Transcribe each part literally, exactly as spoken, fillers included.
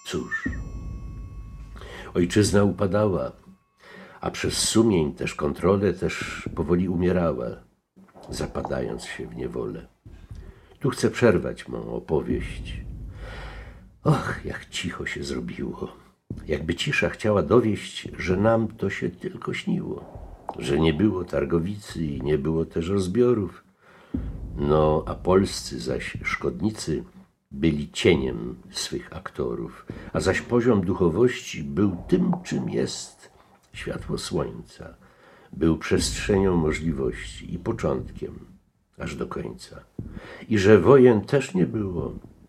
Cóż, ojczyzna upadała, a przez sumień też kontrolę też powoli umierała, zapadając się w niewolę. Tu chcę przerwać mą opowieść. Och, jak cicho się zrobiło. Jakby cisza chciała dowieść, że nam to się tylko śniło, że nie było targowicy i nie było też rozbiorów. No, a polscy zaś szkodnicy byli cieniem swych aktorów, a zaś poziom duchowości był tym, czym jest światło słońca. Był przestrzenią możliwości i początkiem, aż do końca. I że wojen też nie było.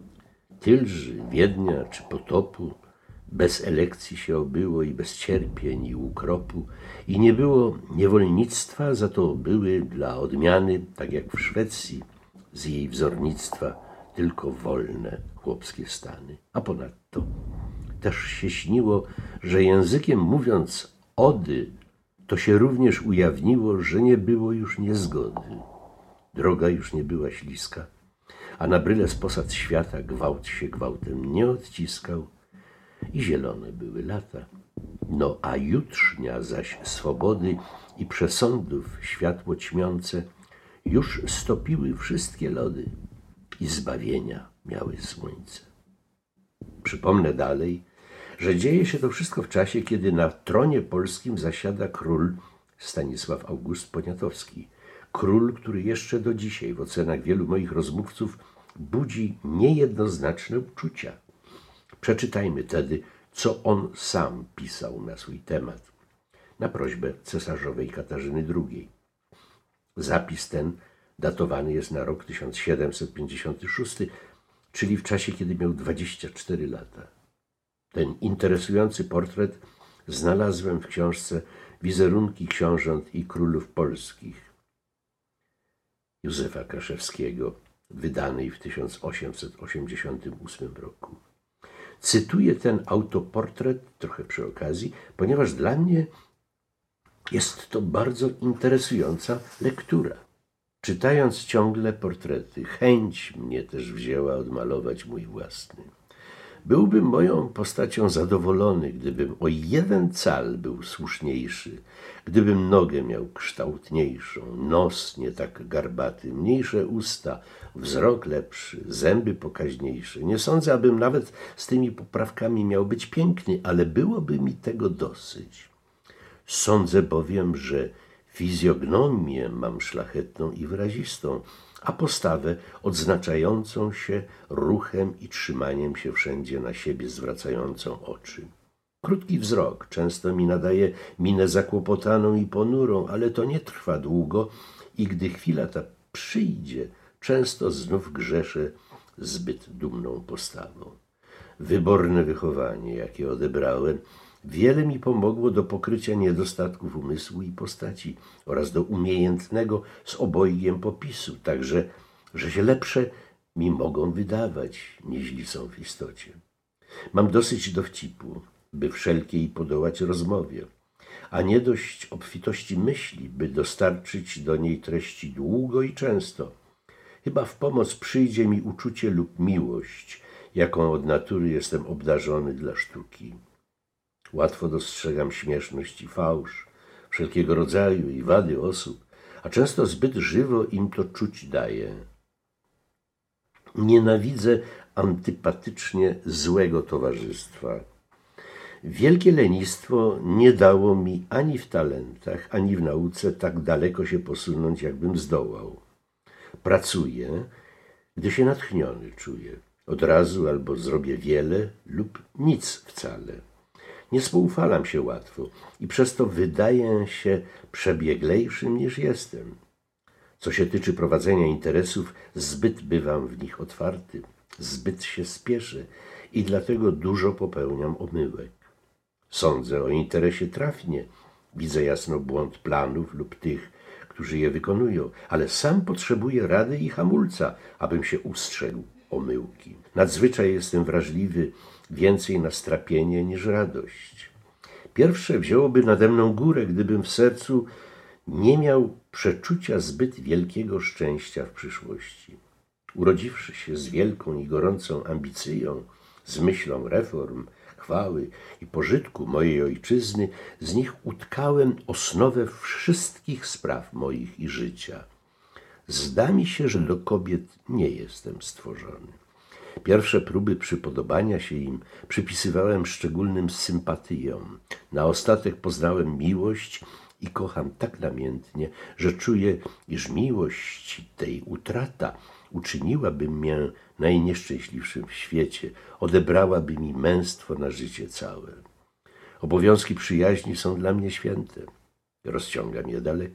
Tylży, Wiednia czy potopu, bez elekcji się obyło i bez cierpień i ukropu. I nie było niewolnictwa, za to były dla odmiany, tak jak w Szwecji, z jej wzornictwa, tylko wolne chłopskie stany. A ponadto też się śniło, że językiem mówiąc ody, to się również ujawniło, że nie było już niezgody. Droga już nie była śliska, a na bryle z posad świata gwałt się gwałtem nie odciskał i zielone były lata. No a jutrznia zaś swobody i przesądów światło ćmiące już stopiły wszystkie lody i zbawienia miały słońce. Przypomnę dalej, że dzieje się to wszystko w czasie, kiedy na tronie polskim zasiada król Stanisław August Poniatowski. Król, który jeszcze do dzisiaj w ocenach wielu moich rozmówców budzi niejednoznaczne uczucia. Przeczytajmy tedy, co on sam pisał na swój temat, na prośbę cesarzowej Katarzyny drugiej. Zapis ten datowany jest na rok tysiąc siedemset pięćdziesiąty szósty, czyli w czasie, kiedy miał dwadzieścia cztery lata. Ten interesujący portret znalazłem w książce Wizerunki książąt i królów polskich Józefa Kraszewskiego, wydanej w tysiąc osiemset osiemdziesiątym ósmym roku. Cytuję ten autoportret trochę przy okazji, ponieważ dla mnie jest to bardzo interesująca lektura. Czytając ciągle portrety, chęć mnie też wzięła odmalować mój własny. Byłbym moją postacią zadowolony, gdybym o jeden cal był słuszniejszy, gdybym nogę miał kształtniejszą, nos nie tak garbaty, mniejsze usta, wzrok lepszy, zęby pokaźniejsze. Nie sądzę, abym nawet z tymi poprawkami miał być piękny, ale byłoby mi tego dosyć. Sądzę bowiem, że fizjognomię mam szlachetną i wyrazistą, a postawę odznaczającą się ruchem i trzymaniem się wszędzie na siebie zwracającą oczy. Krótki wzrok często mi nadaje minę zakłopotaną i ponurą, ale to nie trwa długo i gdy chwila ta przyjdzie, często znów grzeszę zbyt dumną postawą. Wyborne wychowanie, jakie odebrałem, wiele mi pomogło do pokrycia niedostatków umysłu i postaci oraz do umiejętnego z obojgiem popisu, także, że się lepsze mi mogą wydawać, niźli są w istocie. Mam dosyć dowcipu, by wszelkiej podołać rozmowie, a nie dość obfitości myśli, by dostarczyć do niej treści długo i często. Chyba w pomoc przyjdzie mi uczucie lub miłość, jaką od natury jestem obdarzony dla sztuki. Łatwo dostrzegam śmieszność i fałsz, wszelkiego rodzaju i wady osób, a często zbyt żywo im to czuć daje. Nienawidzę antypatycznie złego towarzystwa. Wielkie lenistwo nie dało mi ani w talentach, ani w nauce tak daleko się posunąć, jakbym zdołał. Pracuję, gdy się natchniony czuję. Od razu albo zrobię wiele lub nic wcale. Nie spoufalam się łatwo i przez to wydaję się przebieglejszym niż jestem. Co się tyczy prowadzenia interesów, zbyt bywam w nich otwarty, zbyt się spieszę i dlatego dużo popełniam omyłek. Sądzę o interesie trafnie, widzę jasno błąd planów lub tych, którzy je wykonują, ale sam potrzebuję rady i hamulca, abym się ustrzegł omyłki. Nadzwyczaj jestem wrażliwy więcej na strapienie niż radość. Pierwsze wzięłoby nade mną górę, gdybym w sercu nie miał przeczucia zbyt wielkiego szczęścia w przyszłości. Urodziwszy się z wielką i gorącą ambicją, z myślą reform, chwały i pożytku mojej ojczyzny, z nich utkałem osnowę wszystkich spraw moich i życia. Zda mi się, że do kobiet nie jestem stworzony. Pierwsze próby przypodobania się im przypisywałem szczególnym sympatyjom. Na ostatek poznałem miłość i kocham tak namiętnie, że czuję, iż miłość tej utrata uczyniłaby mnie najnieszczęśliwszym w świecie, odebrałaby mi męstwo na życie całe. Obowiązki przyjaźni są dla mnie święte. Rozciągam je daleko.